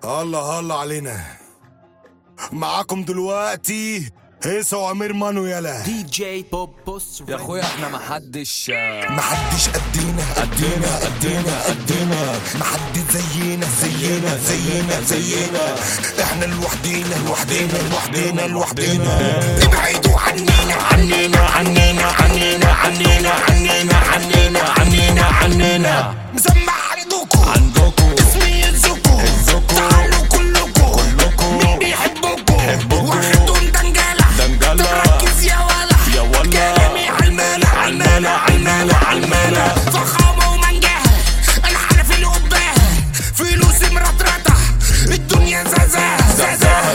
الله الله علينا. معاكم دلوقتي هيثم وامير مانو. يلا دي جي بوبوس يا اخويا احنا محدش قدينا محدش زينا احنا لوحدينا ابعدوا عنينا مسمع عندكم اسمي يزكوا تعالوا كلكم مين بيحبكم واخدهم دنجالة تركز يا ولا كلامي عالمالة فخامة ومنجاها انا عارف اللي قباها فلوسي مرطرطة الدنيا زازاها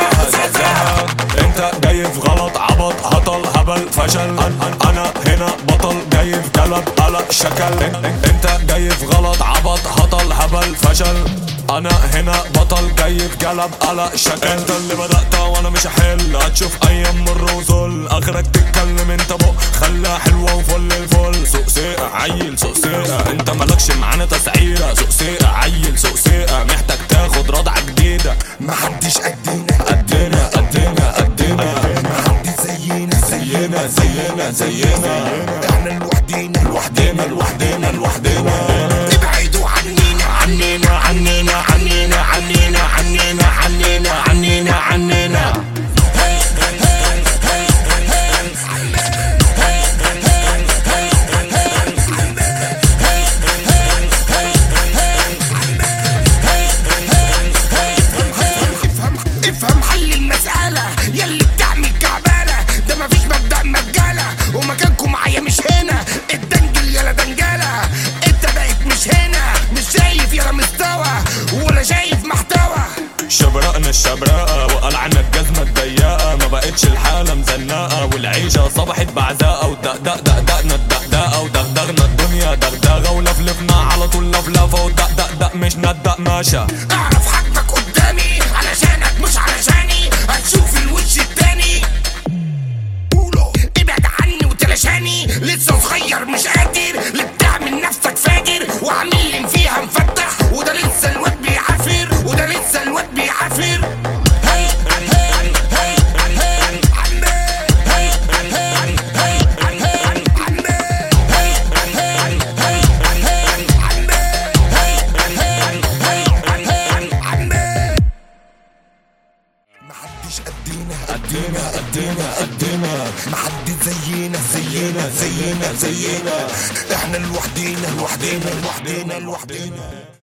انت جاي في غلط عبط هطل هبل فشل انا هنا بطل جاي في قلب قلق شكل انت جاي في غلط عبط هطل هبل فشل انا هنا بطل جاي في قلب قلق شكل انت اللي بدأت وانا مش هحل هتشوف ايام مر وذل اخرك تتكلم انت بق خليها حلوة وفل الفل سوق سيقة عيل سوق سيقة انت مالكش معانا تسعيرة سوق سيقة عيل سوق سيقة محتاج تاخد رضعة جديدة محدش قدينا محدش زينا احنا لوحدينا ابعدوا عنينا افهم حل المسألة يلي بتعمل كعبالة ده مفيش مبدأ مجالة ومكانكم معايا مش هنا الدنجل يلا دنجالة انت بقيت مش هنا مش شايف يلا مستوى ولا شايف محتوى شبرقنا الشبرقة وقلعنا الجزمة الضيقة ما بقتش الحالة مزنقة والعيشة صبحت بعزاقة ودقدقنا الدقدقة ودغدغنا الدنيا دغدغة ولفلفنا على طول لفلفة ودقدق مش ندق ماشا اعرف حجمك قدامي علشانك مش علشاني هتشوف الوش التاني ابعد عني وتلاشاني لسه صغير مش قادر اللي بتعمل نفسك فاجر وعاملين فيها مفتح وده لسه الواد بيعافر محدش قدينا محدش زينا احنا لوحدينا